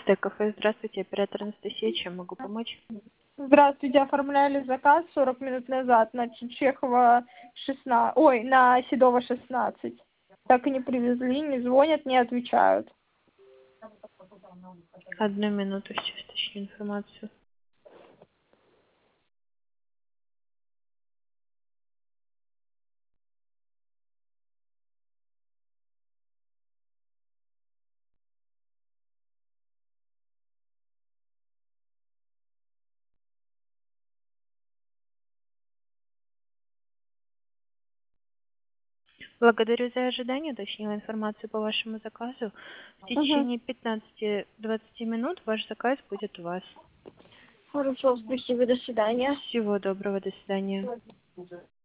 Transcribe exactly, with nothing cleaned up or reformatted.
Т-кафе, здравствуйте, оператор Анастасия, чем могу помочь? Здравствуйте, оформляли заказ сорок минут назад на Чехова шестнадцать, ой, на Седова шестнадцать. Так и не привезли, не звонят, не отвечают. Одну минуту, сейчас уточню информацию. Благодарю за ожидание, уточнила информацию по вашему заказу. В Угу. течение пятнадцати-двадцати минут ваш заказ будет у вас. Хорошо, спасибо, до свидания. Всего доброго, до свидания.